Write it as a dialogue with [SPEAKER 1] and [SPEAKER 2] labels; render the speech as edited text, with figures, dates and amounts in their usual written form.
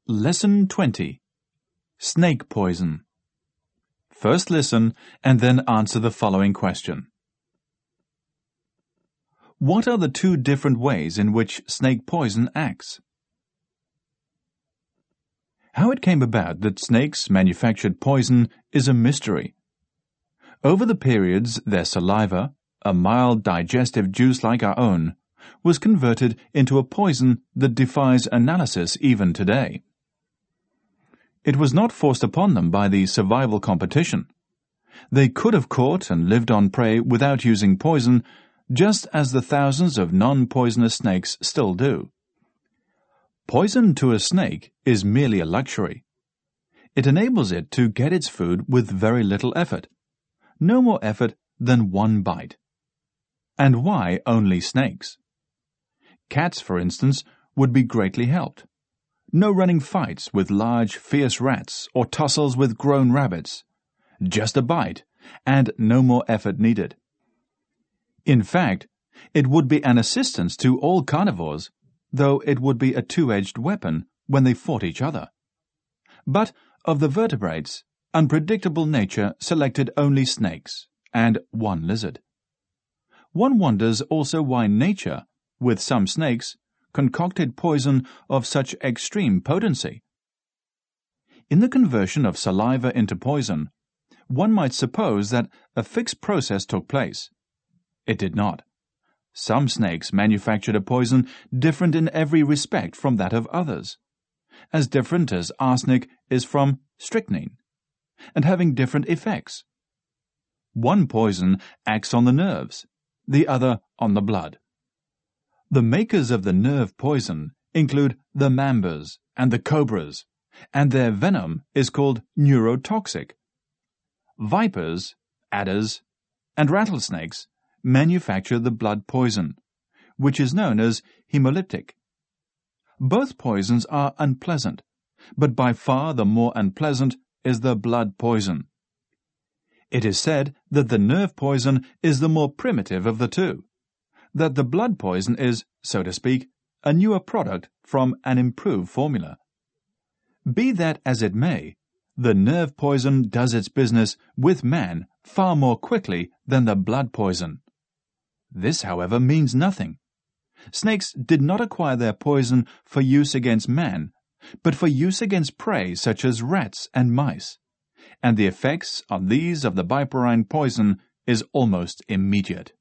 [SPEAKER 1] Lesson 20. Snake Poison. First listen and then answer the following question. What are the two different ways in which snake poison acts? How it came about that snakes manufactured poison is a mystery. Over the periods, their saliva, a mild digestive juice like our own, was converted into a poison that defies analysis even today. It was not forced upon them by the survival competition. They could have caught and lived on prey without using poison, just as the thousands of non-poisonous snakes still do. Poison to a snake is merely a luxury. It enables it to get its food with very little effort, no more effort than one bite. And why only snakes? Cats, for instance, would be greatly helped. No running fights with large, fierce rats or tussles with grown rabbits. Just a bite, and no more effort needed. In fact, it would be an assistance to all carnivores, though it would be a two-edged weapon when they fought each other. But of the vertebrates, unpredictable nature selected only snakes, and one lizard. One wonders also why nature, with some snakes, concocted poison of such extreme potency. In the conversion of saliva into poison, one might suppose that a fixed process took place. It did not. Some snakes manufactured a poison different in every respect from that of others, as different as arsenic is from strychnine, and having different effects. One poison acts on the nerves, the other on the blood. The makers of the nerve poison include the mambas and the cobras, and their venom is called neurotoxic. Vipers, adders, and rattlesnakes manufacture the blood poison, which is known as hemolytic. Both poisons are unpleasant, but by far the more unpleasant is the blood poison. It is said that the nerve poison is the more primitive of the two, that the blood poison is, so to speak, a newer product from an improved formula. Be that as it may, the nerve poison does its business with man far more quickly than the blood poison. This, however, means nothing. Snakes did not acquire their poison for use against man, but for use against prey such as rats and mice, and the effects on these of the viperine poison is almost immediate.